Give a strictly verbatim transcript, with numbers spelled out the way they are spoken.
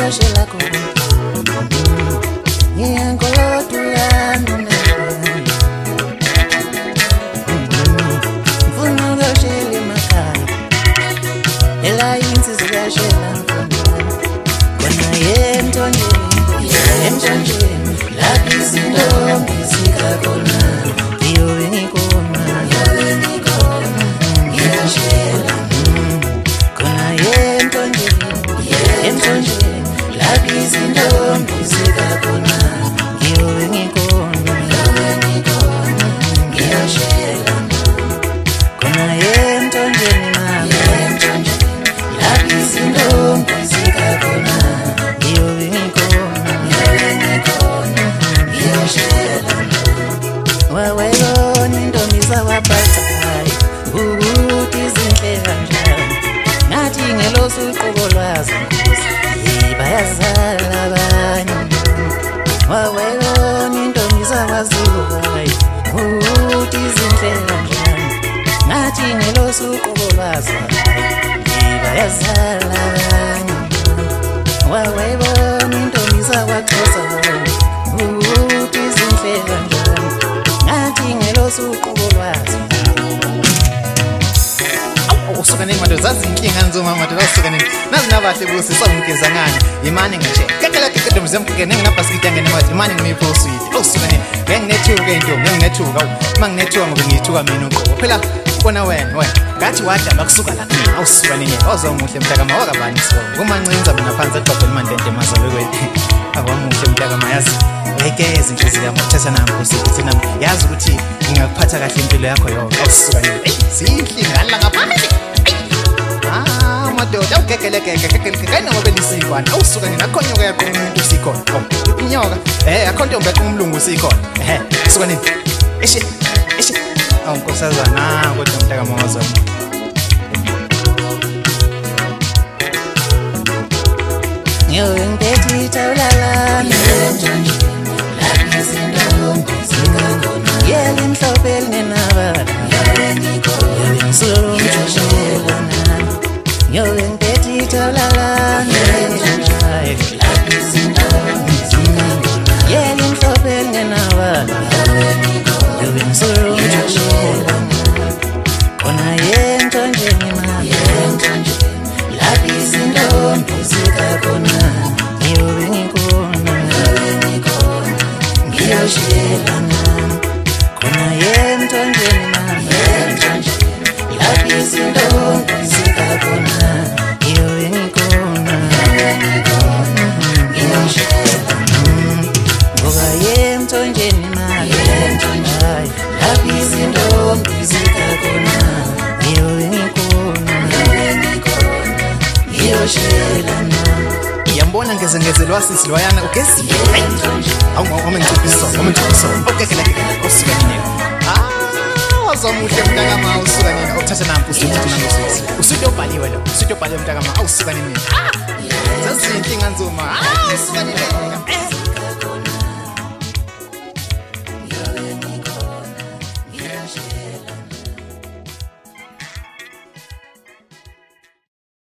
ngiyashela khona ngiyankolotulana mfuna ukuyashela emakhaya elayinsi ziyashela khona yemthonjeni emthonjeni lapho izintombi zikakhona ngiyobe ngikhona ngiyashela khona yemthonjeni emthonjeni lapho izintombi zikakhona ngiyobe ngikhona ngiyashela khona yemthonjeni mama lapho izintombi zikakhona ngiyobe ngikhona ngiyashela wawayona intombi zawabhacayo ukuthi izinhle kanjani nathi ngelosuqobo lwazi bayazala abanye wawayona intombi zakwaZulu ukuthi izinhle kanjani nathi ngelosuqobo lwazi bayazala abanye wawayona intombi zakwaXhosa ukuthi izinhle kanjani nathi ngelosuqobo lwazi usuka nemando zazi inkinga nzoma manje usuka nini nazi nabahle busi samukeza ngani imani ngache kakela kekedo mzemkuke ngapha sikitangene manje imani ngimiphosuite usuka nini nginethuka into nginethuka mangithethuka ngoba ngithuka mina uqobo phela bona wena wena ngathi wadaba kusuka la kimi awusuka nini ozomuhle mhlaka wakabani sibona kumancinza mina phansi eqobo imandende mazabe kwethu awamuhle mhlaka mayazi ngeke izinhliziyo yami uthetha nami kusithi nami yazi ukuthi ngingakuphatha kahle impilo yakho yonke awusuka nini hey sihle ngala ngaphandle ah madoda ugegelekeke gegelekeke ngoba lisikwana awusuka nini akho nyoka yaqonqa umuntu sikhona awu inyoka eh akho ntombi yaqonqa umlungu sikhona ehe suka nini eshe eshe awu nkosazana kodwa mhlaka mawazana yo ngeti tawlala njenje lapho izintombi zikakhona yeli mhlophe elingenabala yeli msulu mjoshelana yo ngeti tawlala njenje lapho izintombi zikakhona yeli mhlophe elingenabala yeli msulu mjoshelana khona yentonjeni mama lapho izintombi zikakhona ngiyobe ngikhona ngiyashela khona yemthonjeni mama lapho izintombi zikakhona ngiyobe ngikhona ngiyashela ngoba yemthonjeni mama lapho izintombi zikakhona ngiyobe ngikhona ngiyoshelana yambona ngeze ngeze lwasisi lwayana ugezile awu ngoma ngiciphiso ngoma ngiciphiso okekela kekela usuka nini ah wazomuhle mntaka ma usuka nini uthatha nampu usuthi nami usuthi usuthi obhaliwe lo usuthi obhaliwe mntaka ma awusuka nini ah zazinhle nganzuma ah usuka nini